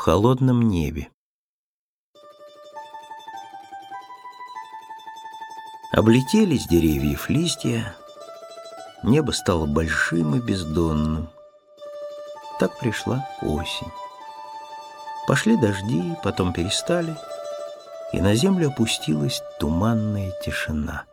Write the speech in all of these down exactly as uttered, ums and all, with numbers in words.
холодном небе. Облетели с деревьев листья, небо стало большим и бездонным. Так пришла осень. Пошли дожди, потом перестали, и на землю опустилась туманная тишина.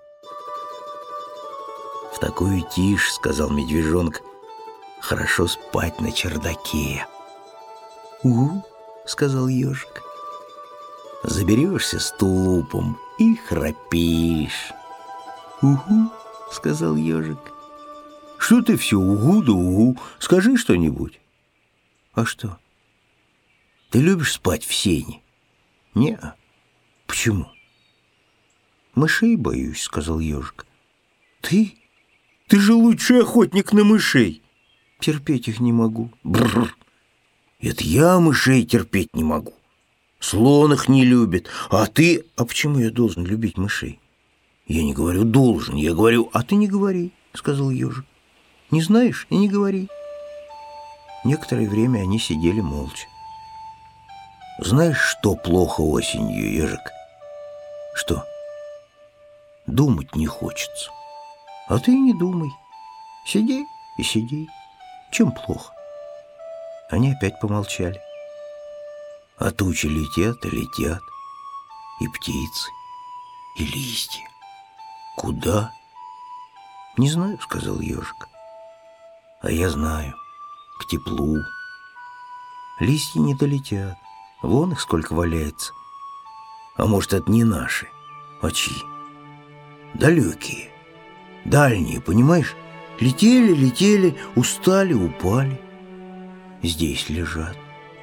«В такую тишь, — сказал медвежонок, — хорошо спать на чердаке». «Угу, — сказал ежик. Заберешься с тулупом и храпишь». «Угу, — сказал ежик. Что ты все угу да угу? Скажи что-нибудь». «А что? Ты любишь спать в сене?» «Не-а». «Почему?» «Мышей боюсь, — сказал ежик». «Ты? Ты же лучший охотник на мышей». «Терпеть их не могу». «Бррр! Это я мышей терпеть не могу. Слон их не любит, а ты...» «А почему я должен любить мышей?» «Я не говорю должен, я говорю...» «А ты не говори, — сказал ежик. Не знаешь и не говори». Некоторое время они сидели молча. «Знаешь, что плохо осенью, ежик?» «Что?» «Думать не хочется». «А ты и не думай. Сиди и сиди. Чем плохо?» Они опять помолчали. А тучи летят и летят, и птицы, и листья. Куда? Не знаю, — сказал ежик. А я знаю, к теплу. Листья не долетят, вон их сколько валяется. А может, это не наши, а чьи? Далекие, дальние, понимаешь? Летели, летели, устали, упали. Здесь лежат.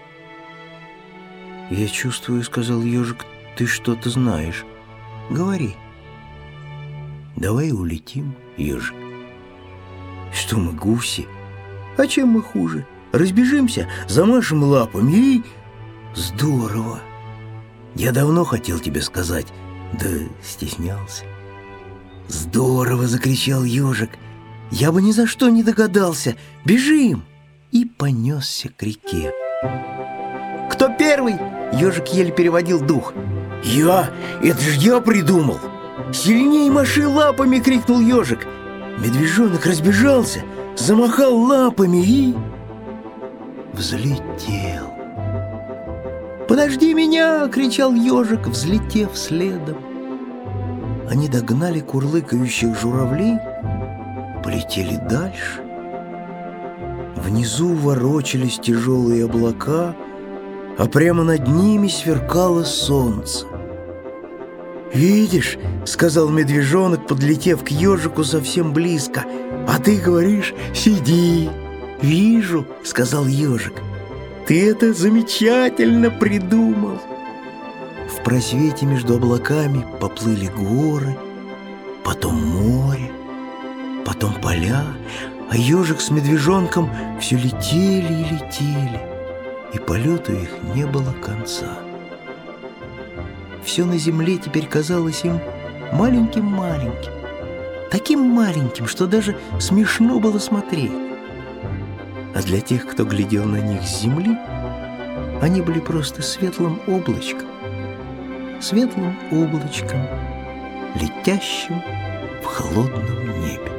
«Я чувствую, — сказал ежик, — ты что-то знаешь. Говори». «Давай улетим, ежик». «Что мы, гуси? А чем мы хуже? Разбежимся, замашем лапами и...» «Здорово! Я давно хотел тебе сказать, да стеснялся». «Здорово! — закричал ежик. Я бы ни за что не догадался. Бежим!» И понесся к реке. «Кто первый?» — ежик еле переводил дух. «Я! Это же я придумал!» «Сильней маши лапами!» — крикнул ежик. Медвежонок разбежался, замахал лапами и... взлетел. «Подожди меня!» — кричал ежик, взлетев следом. Они догнали курлыкающих журавлей, полетели дальше. Внизу ворочались тяжелые облака, а прямо над ними сверкало солнце. «Видишь, — сказал медвежонок, подлетев к ежику совсем близко, — а ты говоришь, сиди». «Вижу, — сказал ежик, — ты это замечательно придумал». В просвете между облаками поплыли горы, потом море, потом поля, а ежик с медвежонком все летели и летели, и полету их не было конца. Все на земле теперь казалось им маленьким-маленьким, таким маленьким, что даже смешно было смотреть. А для тех, кто глядел на них с земли, они были просто светлым облачком, светлым облачком, летящим в холодном небе.